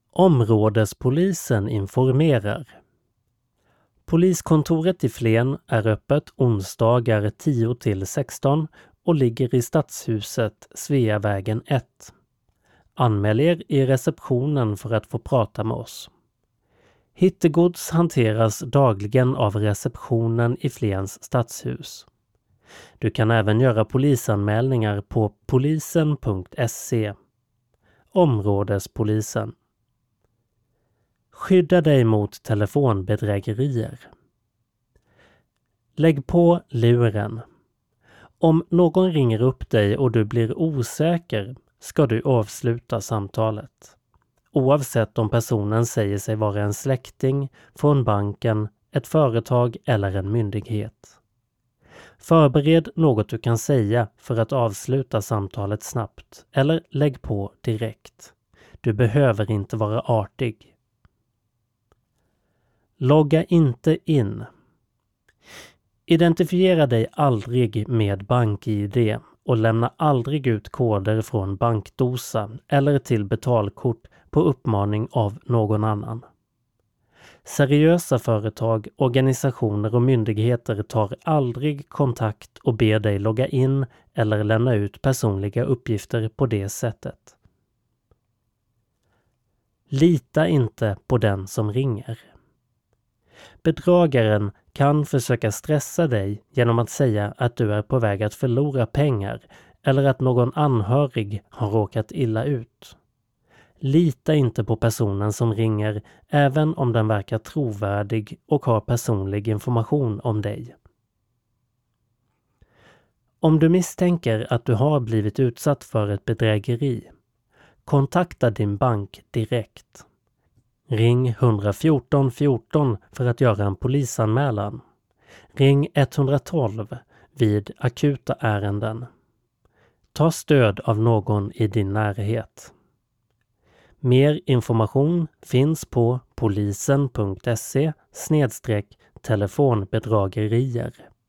Områdespolisen informerar. Poliskontoret i Flen är öppet onsdagar 10-16 och ligger i Stadshuset, Sveavägen 1. Anmäl er i receptionen för att få prata med oss. Hittegods hanteras dagligen av receptionen i Flens stadshus. Du kan även göra polisanmälningar på polisen.se. Områdespolisen. Skydda dig mot telefonbedrägerier. Lägg på luren. Om någon ringer upp dig och du blir osäker ska du avsluta samtalet. Oavsett om personen säger sig vara en släkting från banken, ett företag eller en myndighet. Förbered något du kan säga för att avsluta samtalet snabbt eller lägg på direkt. Du behöver inte vara artig. Logga inte in. Identifiera dig aldrig med BankID och lämna aldrig ut koder från bankdosa eller till betalkort på uppmaning av någon annan. Seriösa företag, organisationer och myndigheter tar aldrig kontakt och ber dig logga in eller lämna ut personliga uppgifter på det sättet. Lita inte på den som ringer. Bedragaren kan försöka stressa dig genom att säga att du är på väg att förlora pengar eller att någon anhörig har råkat illa ut. Lita inte på personen som ringer även om den verkar trovärdig och har personlig information om dig. Om du misstänker att du har blivit utsatt för ett bedrägeri, kontakta din bank direkt. Ring 114 14 för att göra en polisanmälan. Ring 112 vid akuta ärenden. Ta stöd av någon i din närhet. Mer information finns på polisen.se/telefonbedragerier.